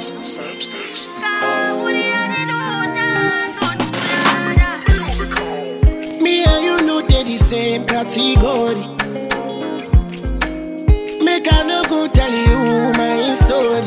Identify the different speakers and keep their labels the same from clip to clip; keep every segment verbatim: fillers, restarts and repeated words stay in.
Speaker 1: Me and you know they the same category. Make I no go tell you my story.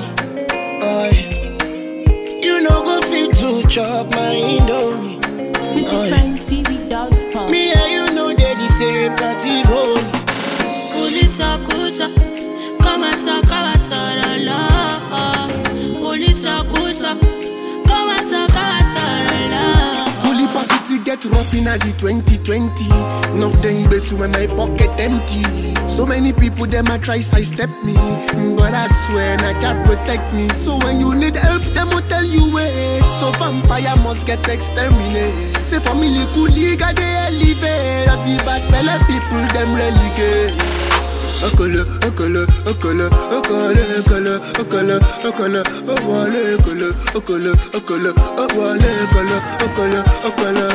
Speaker 1: Oy. You no go fit to chop my indomie.
Speaker 2: city trend t v dot com.
Speaker 1: Me and you know they the same category.
Speaker 2: Police akusa, kama sa kawa sarala. Police akusa, kama sa kawa sarala.
Speaker 1: Holy City get rough in the twenty twenty. Enough them base when my pocket empty. So many people them a try sidestep me, but I swear na God protect me. So when you need help, them will tell you wait. So vampire must get exterminated. Say family cool liga they elevate. Of the bad fella people them relegate. Okolo, okolo, okolo, okolo, okolo, okolo, okolo, okolo, okolo, okolo, okolo, okolo, okolo, okolo,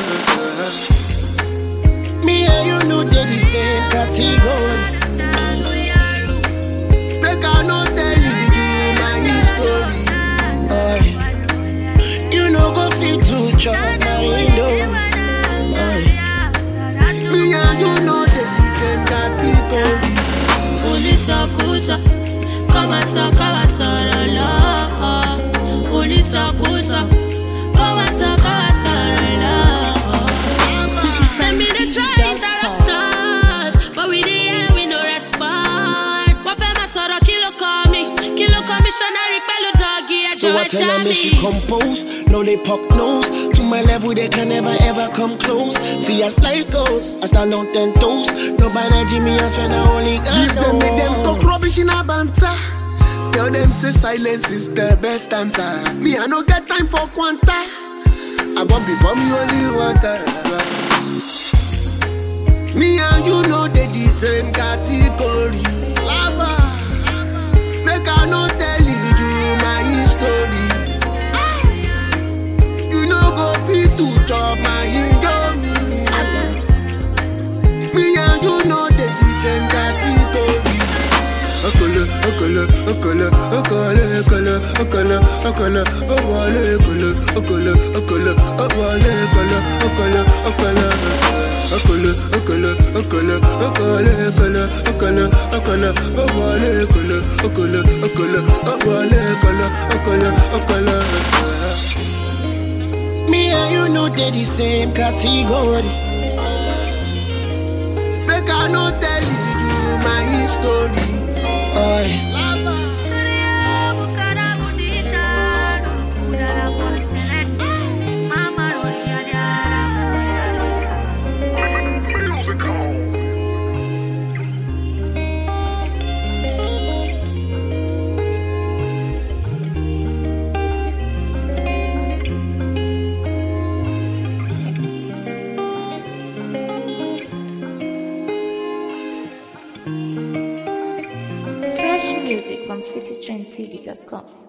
Speaker 1: okolo. Me and you know they the same category. Make I no tell you my story. Oy. You no go fit to chop my indomie. Oy. Me and you know they the same category.
Speaker 2: Police akusa, kama sa kawa sarala. Police akusa, kama sa kawa sarala. Send me the try interrupters, but we the air we no respond. What fema soro kilo call me, kilo commissioner pelu doggy at
Speaker 1: So
Speaker 2: your
Speaker 1: I tell them if she compose, no they pop nose. To my level they can never ever come close. See as life goes, I stand on ten toes. Nobody Jimmy as when I only got Give them, make them talk rubbish in a banter. Tell them say silence is the best answer. Me I no get time for quanta. I bump before me only water. Me and you know they the same category. Lava. Make I no tell you my story. You no go fit to chop my indomie. Me and you know they the same category. Okolo, okolo, okolo, okolo, okolo, okolo, okolo, okolo, okolo, okolo, okolo, okolo, okolo, okolo, okolo. Okolo, okolo, okolo, okolo, okolo, okolo, okolo, okolo, okolo, okolo, okolo, okolo, okolo, okolo. Me and you know they the same category. Make I no tell you my story. Oy.
Speaker 3: Music from city trend t v dot com.